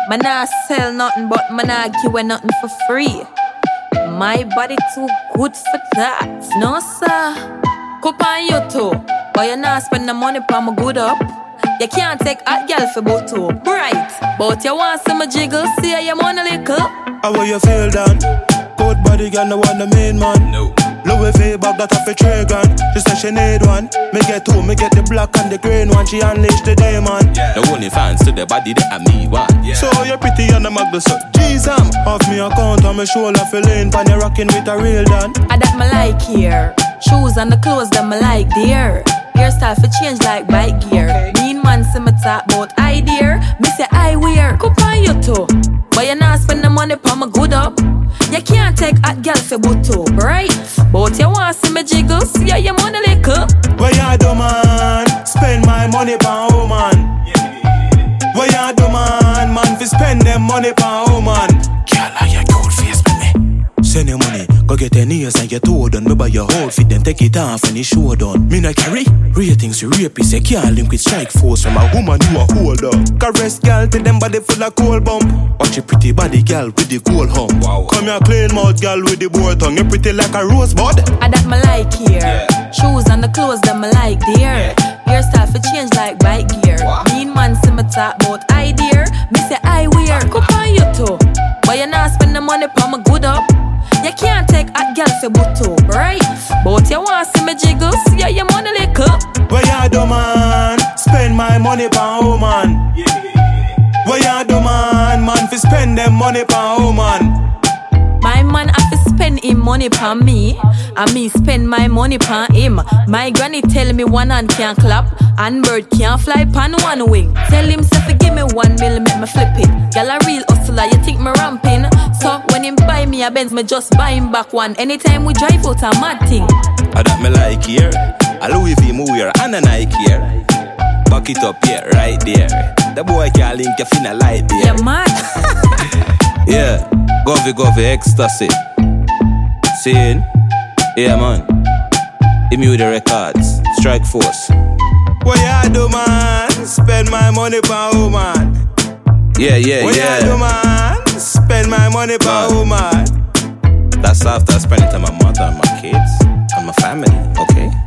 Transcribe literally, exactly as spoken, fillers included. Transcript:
Man nah sell nothing, but man nah give away nothing for free. My body too good for that. No sir. Cup on you too, but you nah spend the money for my good up. You can't take hot girl for both two. Right, but you want some jiggle, see how you want a little. How will you feel done? Good body girl, no one the main man. No. Louis V bag that off a tray gun. She said she need one. Me get two, me get the black and the green one. She unleashed the demon. Yeah. The only fans to the body that I me one. Yeah. So you're pretty on the muggle, so G's am. Off me account on my shoulder, feeling pan you rocking with a real done. I that me like here. Shoes and the clothes that me like there. Hairstyle for change like bike gear. Okay. Mean man see me talk about idea. Me say I wear. Cup on you too, but you not spend the money for my good up. You can't take hot girl for boot too, right? But you want see me jiggle, see how you money little. What you do man? Spend my money for woman. What you do man? Man fi spend them money for woman. Girl, how you cold face with me? Send your money, go get your nails and your toe done. Me buy your outfit, then take it off when the show done. Me not carry ratings, you rapists. You can't link with strike force from a woman who a holder. Caress girl till them body full of cold bump. Watch your pretty body girl with the cold hump. Wow. Come here clean mouth girl with the boar tongue. You pretty like a rosebud. I that me like here. Yeah. Shoes and the clothes that me like there. Yeah. Hairstyle for change like bike gear. Wow. Mean man see me talk about idea. Me say I wear. Cup on you too, but you not spend the money for my good up. You can't take hot girl for boot too, right? But you want see me jiggle, see how you money little. What you do man? Spend my money for woman. What you do man? Man fi spend them money for woman. My man have to spend him money for me, and me spend my money for him. My granny tell me one hand can't clap, and bird can't fly pan one wing. Tell him say fi give me one mil, make me flip it. Y'all a real hustler, you think me ramping? So when him buy me a Benz, me just buy him back one. Anytime we drive out a mad thing. I that me like here, a Louis V me wear and a Nike here. Back it up here, right there. The boy can't link your finna light there. Yeah man. Yeah, govy govy ecstasy. Seeing, yeah man. Immune the records, strike force. What you do man? Spend my money for woman. Yeah, yeah, what yeah. What you do man? Spend my money for woman. That's after spending time with my mother and my kids and my family, okay?